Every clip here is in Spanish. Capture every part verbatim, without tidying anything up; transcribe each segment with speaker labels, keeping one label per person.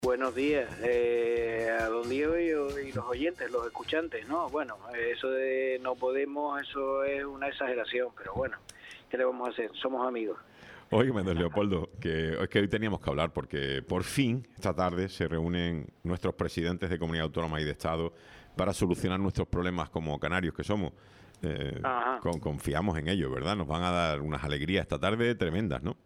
Speaker 1: Buenos días, eh, a don Diego y, y los oyentes, los escuchantes, ¿no? Bueno, eso de no podemos, eso es una exageración, pero bueno, ¿qué le vamos a hacer? Somos amigos.
Speaker 2: Óigame, don Leopoldo, que es que hoy teníamos que hablar porque por fin, esta tarde, se reúnen nuestros presidentes de comunidad autónoma y de Estado para solucionar nuestros problemas como canarios que somos. Eh, con, confiamos en ello, ¿verdad? Nos van a dar unas alegrías esta tarde tremendas, ¿no?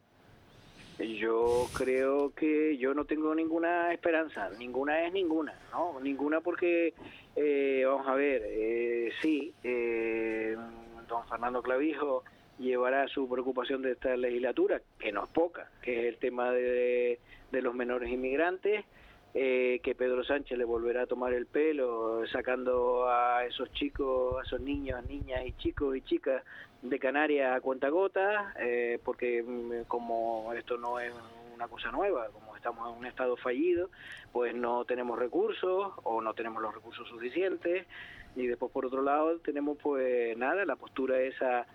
Speaker 1: Yo creo que yo no tengo ninguna esperanza, ninguna es ninguna, ¿no? Ninguna porque, eh, vamos a ver, eh, sí, eh, don Fernando Clavijo llevará su preocupación de esta legislatura, que no es poca, que es el tema de, de los menores inmigrantes, eh, que Pedro Sánchez le volverá a tomar el pelo sacando a esos chicos, a esos niños, niñas y chicos y chicas de Canarias a cuentagotas, eh, porque como esto no es una cosa nueva, como estamos en un estado fallido, pues no tenemos recursos o no tenemos los recursos suficientes, y después por otro lado tenemos pues nada, la postura esa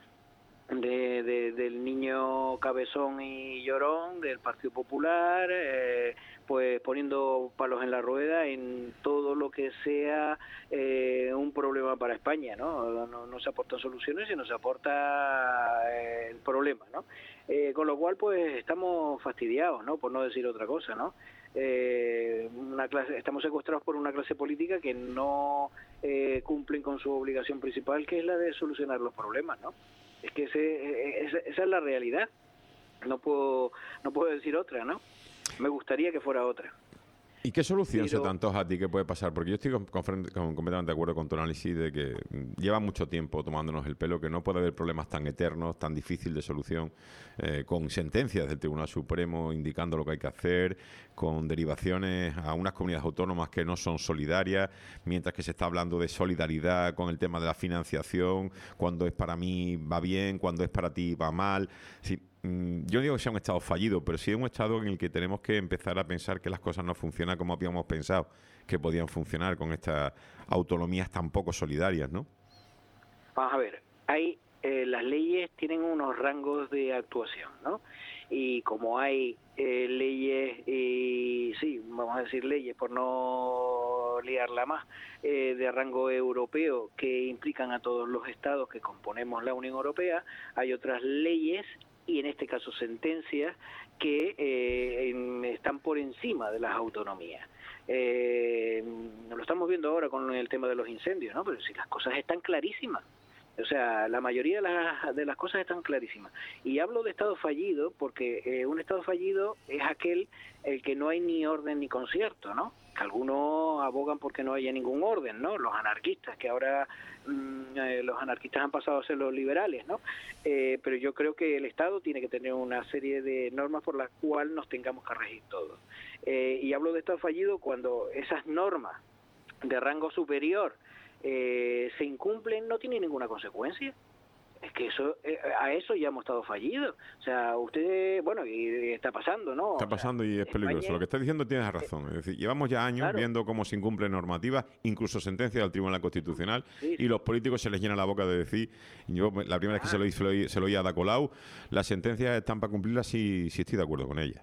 Speaker 1: de, de del niño cabezón y llorón del Partido Popular, eh, pues poniendo palos en la rueda en todo lo que sea eh, un problema para España, ¿no? No, no se aportan soluciones, sino se aporta eh, el problema, ¿no? Eh, con lo cual, pues estamos fastidiados, ¿no? Por no decir otra cosa, ¿no? Eh, una clase, estamos secuestrados por una clase política que no eh, cumplen con su obligación principal, que es la de solucionar los problemas, ¿no? Es que ese, esa, esa es la realidad. No puedo, no puedo decir otra, ¿no? Me gustaría que fuera otra.
Speaker 2: ¿Y qué solución
Speaker 1: Pero...
Speaker 2: se te antoja a ti que puede pasar? Porque yo estoy con, con, con, completamente de acuerdo con tu análisis de que lleva mucho tiempo tomándonos el pelo, que no puede haber problemas tan eternos, tan difícil de solución, eh, con sentencias del Tribunal Supremo indicando lo que hay que hacer, con derivaciones a unas comunidades autónomas que no son solidarias, mientras que se está hablando de solidaridad con el tema de la financiación, cuando es para mí va bien, cuando es para ti va mal. Sí. Yo no digo que sea un estado fallido, pero sí es un estado en el que tenemos que empezar a pensar que las cosas no funcionan como habíamos pensado que podían funcionar con estas autonomías tan poco solidarias, ¿no?
Speaker 1: Vamos a ver, hay eh, las leyes tienen unos rangos de actuación, ¿no? Y como hay eh, leyes, y sí, vamos a decir leyes por no liarla más, eh, de rango europeo que implican a todos los estados que componemos la Unión Europea, hay otras leyes y en este caso sentencias que eh, en, están por encima de las autonomías. Eh, lo estamos viendo ahora con el tema de los incendios, ¿no? Pero si las cosas están clarísimas. O sea, la mayoría de las, de las cosas están clarísimas. Y hablo de estado fallido porque eh, un estado fallido es aquel el que no hay ni orden ni concierto, ¿no? Que algunos abogan porque no haya ningún orden, ¿no? Los anarquistas, que ahora mmm, eh, los anarquistas han pasado a ser los liberales, ¿no? Eh, pero yo creo que el Estado tiene que tener una serie de normas por las cuales nos tengamos que regir todos. Eh, y hablo de estado fallido cuando esas normas de rango superior Eh, se incumplen, no tiene ninguna consecuencia. Es que eso eh, a eso ya hemos estado fallidos. O sea, usted, bueno, y está pasando, ¿no?
Speaker 2: Está pasando, o sea, y es peligroso. España... Lo que está diciendo tienes razón. Es decir, llevamos ya años claro. viendo cómo se incumplen normativas, incluso sentencias del Tribunal Constitucional, sí, sí. y los políticos se les llena la boca de decir, yo la primera vez que se lo, se lo, se lo oí a Ada Colau, las sentencias están para cumplirlas si, si estoy de acuerdo con ellas.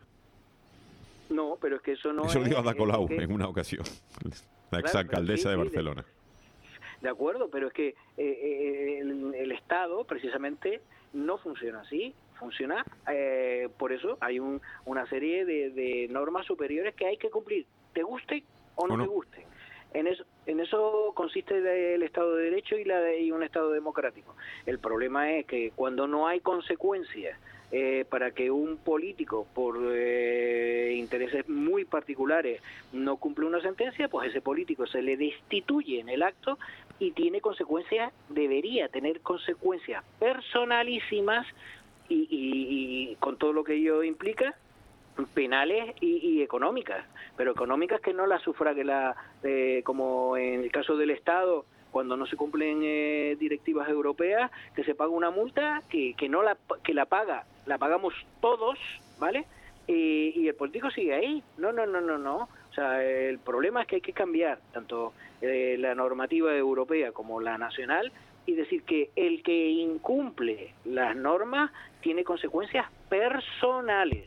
Speaker 1: No, pero es que eso no
Speaker 2: eso
Speaker 1: es...
Speaker 2: Eso lo dijo Ada Colau
Speaker 1: que...
Speaker 2: en una ocasión, la
Speaker 1: claro,
Speaker 2: exalcaldesa
Speaker 1: sí,
Speaker 2: de
Speaker 1: sí,
Speaker 2: Barcelona.
Speaker 1: De... De acuerdo, pero es que eh, el, el Estado precisamente no funciona así, funciona, eh, por eso hay un, una serie de, de normas superiores que hay que cumplir, te guste o no, o no. te gusten. En eso, en eso consiste el Estado de Derecho y, la de, y un Estado democrático. El problema es que cuando no hay consecuencias eh, para que un político, por eh, intereses muy particulares, no cumple una sentencia, pues ese político se le destituye en el acto y tiene consecuencias, debería tener consecuencias personalísimas y, y, y con todo lo que ello implica, penales y, y económicas, pero económicas que no las sufrague la, eh, como en el caso del Estado, cuando no se cumplen eh, directivas europeas, que se paga una multa que, que no la que la paga, la pagamos todos, ¿vale? Y, y el político sigue ahí. No, no, no, no, no. O sea, el problema es que hay que cambiar tanto eh, la normativa europea como la nacional y decir que el que incumple las normas tiene consecuencias personales.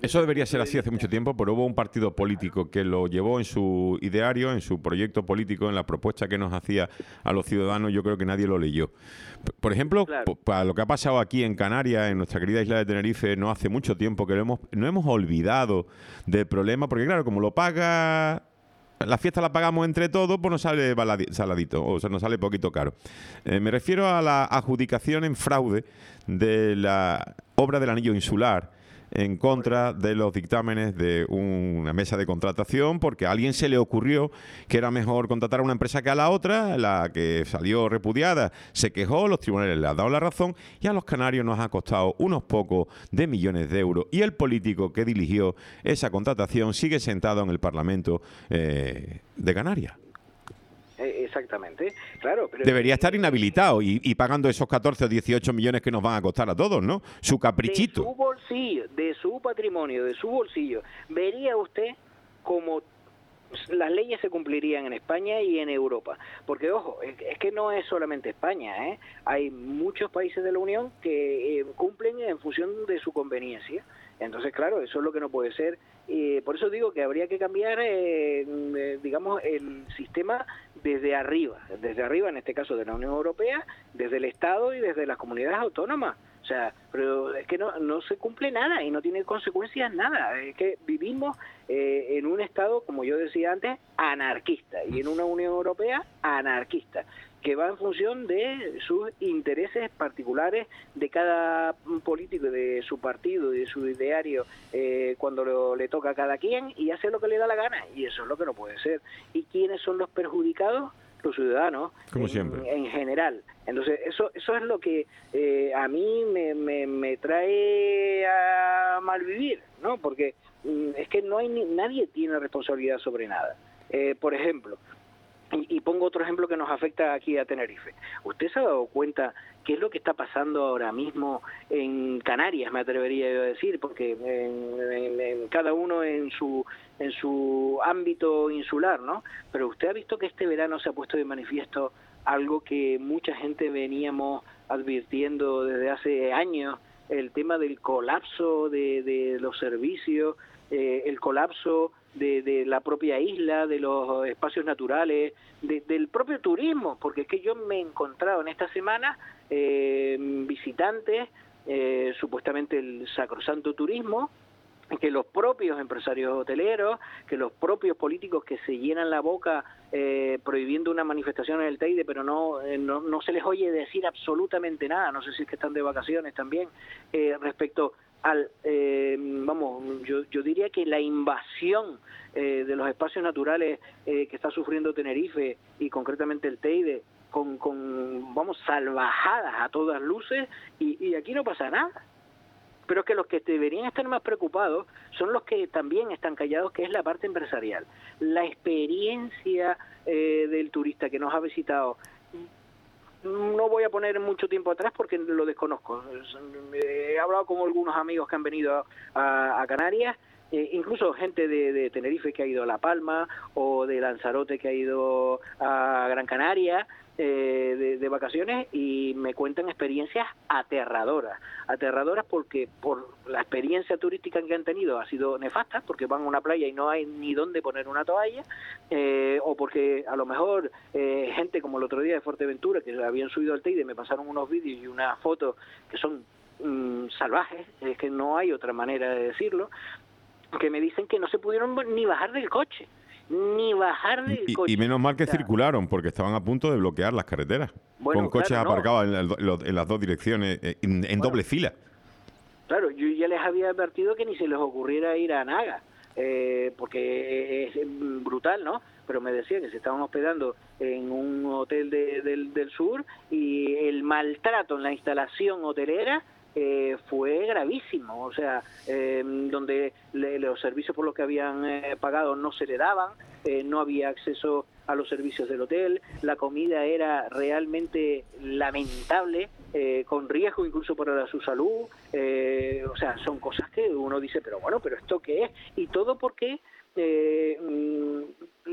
Speaker 2: Eso debería ser así hace mucho tiempo, pero hubo un partido político que lo llevó en su ideario, en su proyecto político, en la propuesta que nos hacía a los ciudadanos. Yo creo que nadie lo leyó. Por ejemplo, claro, para lo que ha pasado aquí en Canarias, en nuestra querida isla de Tenerife, no hace mucho tiempo que lo hemos, no hemos olvidado del problema, porque claro, como lo paga... La fiesta la pagamos entre todos, pues nos sale saladito, o sea, nos sale poquito caro. Eh, me refiero a la adjudicación en fraude de la obra del anillo insular en contra de los dictámenes de una mesa de contratación, porque a alguien se le ocurrió que era mejor contratar a una empresa que a la otra. La que salió repudiada se quejó, los tribunales le han dado la razón y a los canarios nos ha costado unos pocos de millones de euros. Y el político que dirigió esa contratación sigue sentado en el Parlamento eh, de Canarias.
Speaker 1: Exactamente, claro. Pero
Speaker 2: debería estar inhabilitado y, y pagando esos catorce o dieciocho millones que nos van a costar a todos, ¿no? Su caprichito.
Speaker 1: De su bolsillo, de su patrimonio, de su bolsillo. Vería usted cómo las leyes se cumplirían en España y en Europa. Porque, ojo, es, es que no es solamente España, ¿eh? Hay muchos países de la Unión que eh, cumplen en función de su conveniencia. Entonces, claro, eso es lo que no puede ser. Y por eso digo que habría que cambiar, eh, eh, digamos, el sistema desde arriba. Desde arriba, en este caso de la Unión Europea, desde el Estado y desde las comunidades autónomas. O sea, pero es que no, no se cumple nada y no tiene consecuencias nada. Es que vivimos eh, en un Estado, como yo decía antes, anarquista, y en una Unión Europea anarquista, que va en función de sus intereses particulares de cada político, de su partido, de su ideario, eh, cuando lo, le toca a cada quien, y hace lo que le da la gana, y eso es lo que no puede ser. ¿Y quiénes son los perjudicados? Los ciudadanos,
Speaker 2: como
Speaker 1: en,
Speaker 2: siempre,
Speaker 1: en general. Entonces, eso eso es lo que eh, a mí me, me, me trae a malvivir, ¿no? Porque mm, es que no hay ni, nadie tiene responsabilidad sobre nada. Eh, por ejemplo, y, y pongo otro ejemplo que nos afecta aquí a Tenerife. ¿Usted se ha dado cuenta qué es lo que está pasando ahora mismo en Canarias, me atrevería yo a decir? Porque en, en, en cada uno en su en su ámbito insular, ¿no? Pero usted ha visto que este verano se ha puesto de manifiesto algo que mucha gente veníamos advirtiendo desde hace años, el tema del colapso de, de los servicios, eh, el colapso de, de la propia isla, de los espacios naturales, de, del propio turismo, porque es que yo me he encontrado en esta semana eh, visitantes, eh, supuestamente el sacrosanto turismo, que los propios empresarios hoteleros, que los propios políticos que se llenan la boca eh, prohibiendo una manifestación en el Teide, pero no, eh, no no se les oye decir absolutamente nada. No sé si es que están de vacaciones también, eh, respecto al, eh, vamos, yo, yo diría que la invasión eh, de los espacios naturales eh, que está sufriendo Tenerife y concretamente el Teide, con, con vamos, salvajadas a todas luces, y, y aquí no pasa nada. Pero que los que deberían estar más preocupados son los que también están callados, que es la parte empresarial. La experiencia eh, del turista que nos ha visitado, no voy a poner mucho tiempo atrás porque lo desconozco. He hablado con algunos amigos que han venido a, a Canarias, eh, incluso gente de, de Tenerife que ha ido a La Palma, o de Lanzarote que ha ido a Gran Canaria, Eh, de, de vacaciones, y me cuentan experiencias aterradoras, aterradoras porque por la experiencia turística que han tenido ha sido nefasta, porque van a una playa y no hay ni dónde poner una toalla, eh, o porque a lo mejor eh, gente como el otro día de Fuerteventura, que habían subido al Teide, me pasaron unos vídeos y unas fotos que son mmm, salvajes, es que no hay otra manera de decirlo, que me dicen que no se pudieron ni bajar del coche. Ni bajar del
Speaker 2: y,
Speaker 1: coche.
Speaker 2: Y menos mal que
Speaker 1: o sea,
Speaker 2: circularon, porque estaban a punto de bloquear las carreteras, bueno, con coches claro, aparcados no. en, la, en las dos direcciones, en, en bueno, doble fila.
Speaker 1: Claro, yo ya les había advertido que ni se les ocurriera ir a Naga, eh, porque es brutal, ¿no? Pero me decía que se estaban hospedando en un hotel de, del, del sur, y el maltrato en la instalación hotelera Eh, fue gravísimo, o sea, eh, donde le, los servicios por los que habían eh, pagado no se le daban, eh, no había acceso a los servicios del hotel, la comida era realmente lamentable, eh, con riesgo incluso para su salud, eh, o sea, son cosas que uno dice, pero bueno, pero ¿esto qué es? Y todo porque eh, está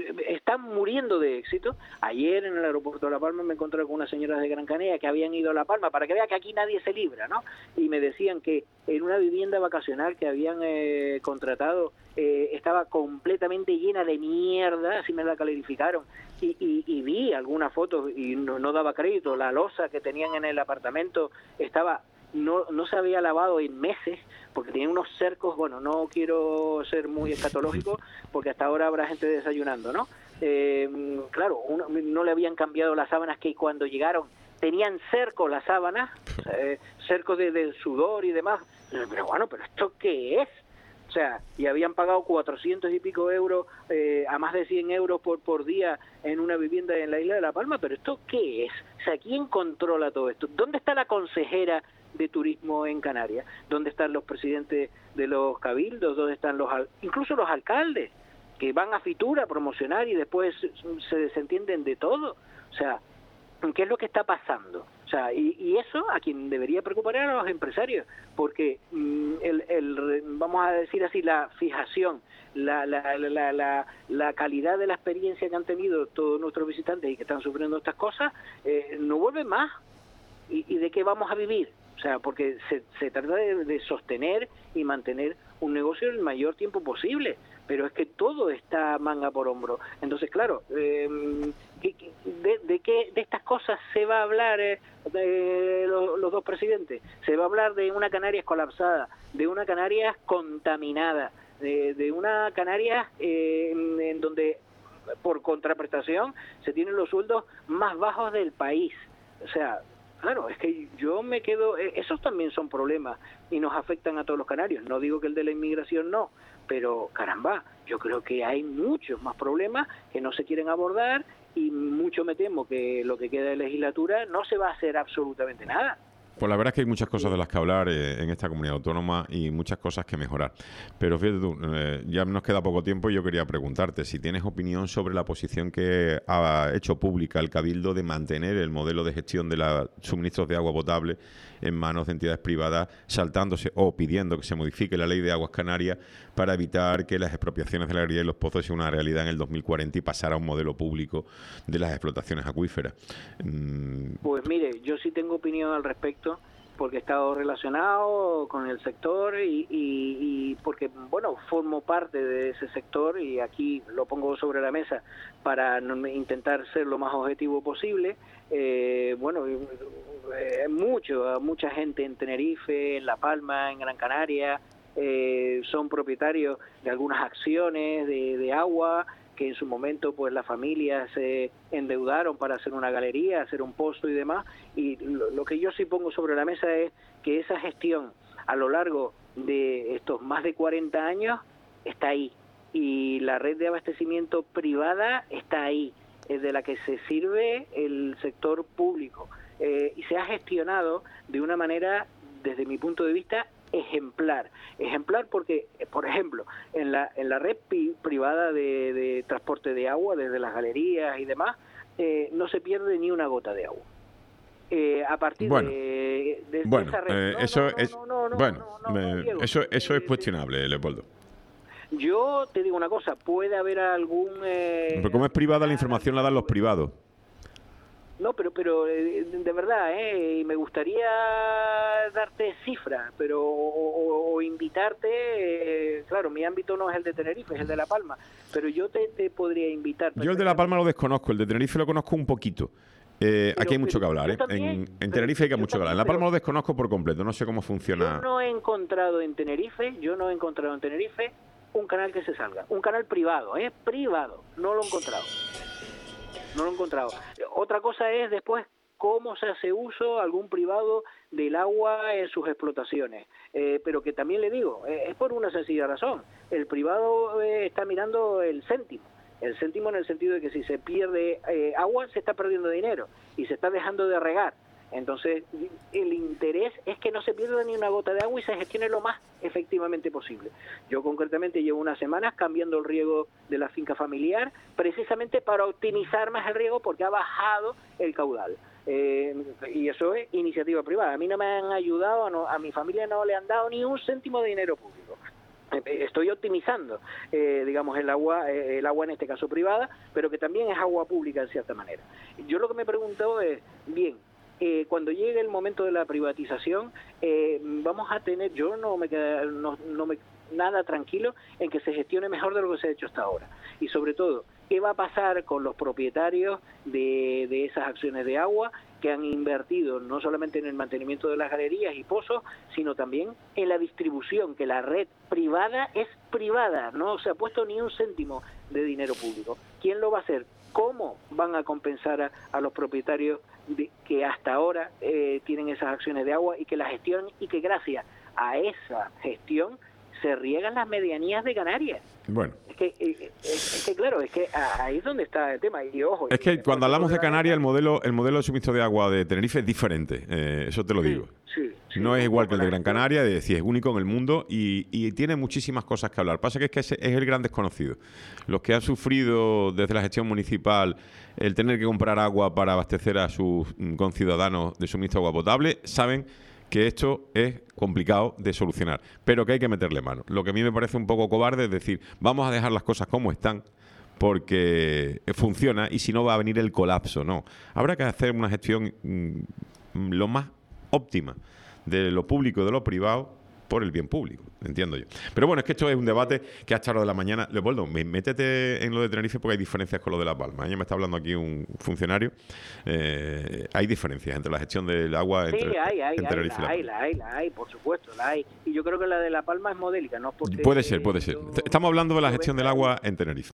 Speaker 1: están muriendo de éxito. Ayer en el aeropuerto de La Palma me encontré con unas señoras de Gran Canaria que habían ido a La Palma, para que vea que aquí nadie se libra, ¿no? Y me decían que en una vivienda vacacional que habían eh, contratado eh, estaba completamente llena de mierda, así me la calificaron, y, y, y vi algunas fotos y no, no daba crédito. La losa que tenían en el apartamento estaba no no se había lavado en meses, porque tenía unos cercos. Bueno, no quiero ser muy escatológico, porque hasta ahora habrá gente desayunando, ¿no? Eh, claro, uno, no le habían cambiado las sábanas, que cuando llegaron tenían cercos las sábanas, eh, cercos de, de sudor y demás. Pero bueno, ¿pero esto qué es? O sea, y habían pagado cuatrocientos y pico euros, eh, a más de cien euros por, por día en una vivienda en la isla de La Palma. ¿Pero esto qué es? O sea, ¿quién controla todo esto? ¿Dónde está la consejera de turismo en Canarias? ¿Dónde están los presidentes de los cabildos? ¿Dónde están los incluso los alcaldes, que van a Fitur a promocionar y después se desentienden de todo? O sea, ¿qué es lo que está pasando? O sea, y, y eso a quien debería preocupar a los empresarios, porque mm, el, el, vamos a decir así, la fijación, la, la, la, la, la calidad de la experiencia que han tenido todos nuestros visitantes y que están sufriendo estas cosas, eh, no vuelve más. ¿Y, ¿Y de qué vamos a vivir? O sea, porque se, se trata de, de sostener y mantener un negocio el mayor tiempo posible, pero es que todo está manga por hombro. Entonces, claro, eh, de, de qué de estas cosas se va a hablar eh, de los, los dos presidentes? Se va a hablar de una Canarias colapsada, de una Canarias contaminada, de, de una Canarias eh, en, en donde por contraprestación se tienen los sueldos más bajos del país. O sea, claro, es que yo me quedo... Esos también son problemas y nos afectan a todos los canarios. No digo que el de la inmigración no, pero caramba, yo creo que hay muchos más problemas que no se quieren abordar, y mucho me temo que lo que queda de legislatura no se va a hacer absolutamente nada.
Speaker 2: Pues la verdad es que hay muchas cosas de las que hablar eh, en esta comunidad autónoma y muchas cosas que mejorar. Pero fíjate tú, eh, ya nos queda poco tiempo y yo quería preguntarte si tienes opinión sobre la posición que ha hecho pública el Cabildo de mantener el modelo de gestión de los suministros de agua potable en manos de entidades privadas, saltándose o pidiendo que se modifique la ley de aguas canarias para evitar que las expropiaciones de la galería y los pozos sean una realidad en el dos mil cuarenta y pasar a un modelo público de las explotaciones acuíferas. Mm.
Speaker 1: Pues mire, yo sí tengo opinión al respecto, porque he estado relacionado con el sector y, y, y porque, bueno, formo parte de ese sector, y aquí lo pongo sobre la mesa para intentar ser lo más objetivo posible. Eh, bueno, eh, mucho, mucha gente en Tenerife, en La Palma, en Gran Canaria, eh, son propietarios de algunas acciones de, de agua, que en su momento pues las familias se endeudaron para hacer una galería, hacer un pozo y demás, y lo, lo que yo sí pongo sobre la mesa es que esa gestión a lo largo de estos más de cuarenta años está ahí, y la red de abastecimiento privada está ahí, es de la que se sirve el sector público, eh, y se ha gestionado de una manera, desde mi punto de vista, ejemplar. Ejemplar porque, por ejemplo, en la en la red pi, privada de, de transporte de agua, desde las galerías y demás, eh, no se pierde ni una gota de agua. Eh, a partir
Speaker 2: bueno,
Speaker 1: de, de,
Speaker 2: bueno,
Speaker 1: de esa red.
Speaker 2: Eh,
Speaker 1: no,
Speaker 2: eso
Speaker 1: no, no,
Speaker 2: es,
Speaker 1: no, no, no,
Speaker 2: bueno,
Speaker 1: no, no,
Speaker 2: me,
Speaker 1: no, Diego,
Speaker 2: eso, eso es
Speaker 1: eh,
Speaker 2: cuestionable, Leopoldo.
Speaker 1: Yo te digo una cosa, puede haber algún... Eh,
Speaker 2: Pero como es privada, la información la dan los privados.
Speaker 1: No, pero pero de verdad, ¿eh? Me gustaría darte cifras, pero o, o invitarte, eh, claro, mi ámbito no es el de Tenerife, es el de La Palma, pero yo te, te podría invitar.
Speaker 2: Yo el de La Palma lo desconozco, el de Tenerife lo conozco un poquito. Eh, pero, aquí hay mucho que hablar, ¿eh?
Speaker 1: También,
Speaker 2: en, en Tenerife hay que mucho que hablar. En La Palma lo desconozco por completo, no sé cómo funciona.
Speaker 1: Yo no he encontrado en Tenerife, yo no he encontrado en Tenerife un canal que se salga, un canal privado, ¿eh? Privado, no lo he encontrado. No lo he encontrado. Otra cosa es después cómo se hace uso algún privado del agua en sus explotaciones. Eh, pero que también le digo, eh, es por una sencilla razón. El privado eh, está mirando el céntimo. El céntimo en el sentido de que si se pierde eh, agua, se está perdiendo dinero y se está dejando de regar. Entonces, el interés es que no se pierda ni una gota de agua y se gestione lo más efectivamente posible. Yo concretamente llevo unas semanas cambiando el riego de la finca familiar, precisamente para optimizar más el riego, porque ha bajado el caudal. Eh, y eso es iniciativa privada. A mí no me han ayudado, no, a mi familia no le han dado ni un céntimo de dinero público. estoy optimizando, eh, digamos, el agua, el agua en este caso privada, pero que también es agua pública en cierta manera. Yo lo que me pregunto es, bien, eh, cuando llegue el momento de la privatización, eh, vamos a tener, yo no me queda, no, no me nada tranquilo en que se gestione mejor de lo que se ha hecho hasta ahora. Y sobre todo, ¿qué va a pasar con los propietarios de, de esas acciones de agua que han invertido no solamente en el mantenimiento de las galerías y pozos, sino también en la distribución, que la red privada es privada, no se ha puesto ni un céntimo de dinero público? ¿Quién lo va a hacer? ¿Cómo van a compensar a, a los propietarios de, que hasta ahora eh, tienen esas acciones de agua y que la gestión y que gracias a esa gestión se riegan las medianías de Canarias?
Speaker 2: Bueno.
Speaker 1: Es que, es, es que claro, es que ahí es donde está el tema. Y ojo,
Speaker 2: es que
Speaker 1: y
Speaker 2: cuando hablamos de Canarias, el
Speaker 1: la...
Speaker 2: modelo el modelo de suministro de agua de Tenerife es diferente, eh, eso te lo
Speaker 1: sí,
Speaker 2: digo.
Speaker 1: Sí, sí,
Speaker 2: no es igual que el de Gran
Speaker 1: gestión.
Speaker 2: Canaria, es decir, es único en el mundo y, y tiene muchísimas cosas que hablar. Pasa que es que es, es el gran desconocido. Los que han sufrido desde la gestión municipal el tener que comprar agua para abastecer a sus conciudadanos de suministro de agua potable, saben que esto es complicado de solucionar, pero que hay que meterle mano. Lo que a mí me parece un poco cobarde es decir, vamos a dejar las cosas como están porque funciona y si no va a venir el colapso. No, habrá que hacer una gestión mmm, lo más óptima de lo público y de lo privado por el bien público, entiendo yo. Pero bueno, es que esto es un debate que hasta la hora de la mañana... Leopoldo, métete en lo de Tenerife porque hay diferencias con lo de Las Palmas. Ya me está hablando aquí un funcionario. Eh, hay diferencias entre la gestión del agua entre,
Speaker 1: sí, hay, hay,
Speaker 2: en Tenerife
Speaker 1: hay, la hay, la hay, la hay, por supuesto, la hay. Y yo creo que la de La Palma es modélica, ¿no? Porque
Speaker 2: puede ser, puede ser.
Speaker 1: yo,
Speaker 2: Estamos hablando de la
Speaker 1: yo
Speaker 2: gestión del agua en Tenerife.